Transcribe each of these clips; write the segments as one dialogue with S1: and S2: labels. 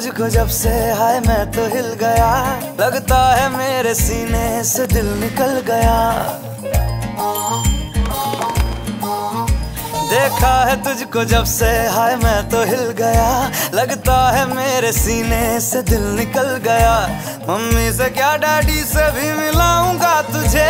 S1: तुझको जब से, हाय मैं तो हिल गया। लगता है मेरे सीने से दिल निकल गया। देखा है तुझको जब से, हाय मैं तो हिल गया। लगता है मेरे सीने से दिल निकल गया। मम्मी से क्या डैडी से भी मिलाऊंगा तुझे।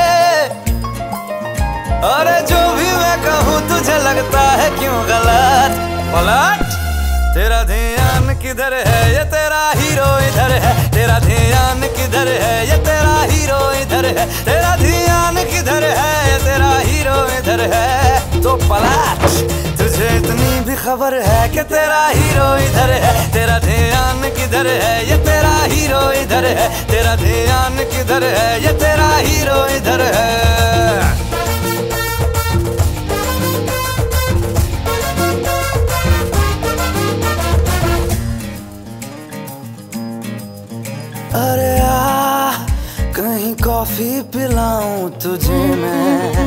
S1: अरे जो भी मैं कहूँ तुझे लगता है क्यों गलत। पलट, तेरा ध्यान किधर है, ये तेरा हीरो इधर है। तेरा ध्यान किधर है, ये तेरा हीरो इधर है। तेरा ध्यान किधर है, ये तेरा हीरो इधर है। तो पलट, तुझे इतनी भी खबर है कि तेरा हीरो इधर है। तेरा ध्यान किधर है, ये तेरा हीरो इधर है। तेरा ध्यान किधर है, ये तेरा हीरो इधर है। अरे कहीं कॉफी पिलाऊं तुझे मैं।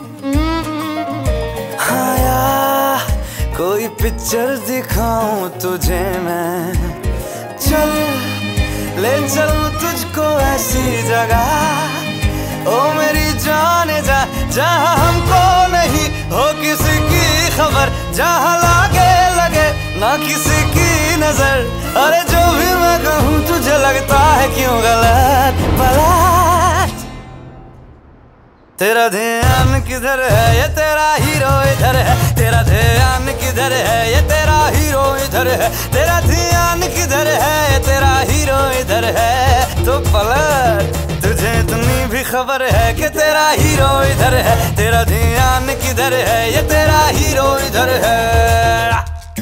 S1: हाँ यार, कोई पिक्चर दिखाऊं तुझे मैं। चल ले चलूं तुझको ऐसी जगह, ओ मेरी जाने जा, जहाँ हमको नहीं हो किसी की खबर। जहाँ लगे ना किसी की नजर। अरे जो भी मैं कहूँ तुझे लगता है क्यों गलत। पलट, तेरा ध्यान किधर है, ये तेरा हीरो इधर है। तेरा ध्यान किधर है, ये तेरा हीरो इधर है। तेरा ध्यान किधर है, ये तेरा हीरो इधर है। तो पलट, तुझे इतनी भी खबर है कि तेरा हीरो इधर है। तेरा ध्यान किधर है, ये तेरा हीरो इधर है।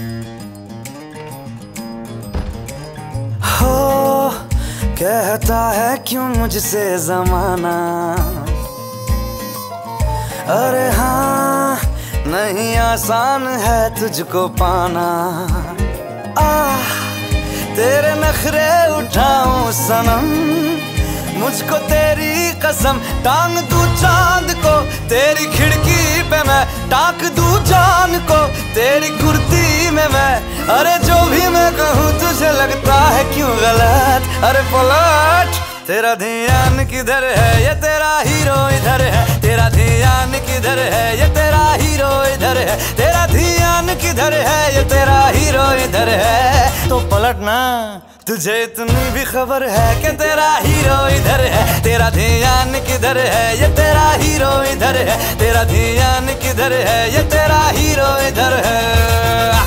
S1: हो कहता है क्यों मुझसे जमाना। अरे हाँ, नहीं आसान है तुझको पाना। तेरे नखरे उठाऊं सनम, मुझको तेरी कसम। टांग दूं चांद को तेरी खिड़की पे मैं, टांग दूं जान को तेरी कुर्ती में मैं। अरे जो भी मैं कहूँ तुझे लगता है क्यों गलत। अरे पलट, तेरा ध्यान किधर है, ये तेरा हीरो इधर है। तेरा ध्यान किधर है, ये तेरा हीरो इधर है। तेरा ध्यान किधर है, ये तेरा हीरो इधर है। तो पलट ना, तुझे इतनी भी खबर है कि तेरा हीरो इधर है। तेरा ध्यान किधर है, ये तेरा हीरो इधर है। तेरा ध्यान किधर है, ये तेरा हीरो इधर है।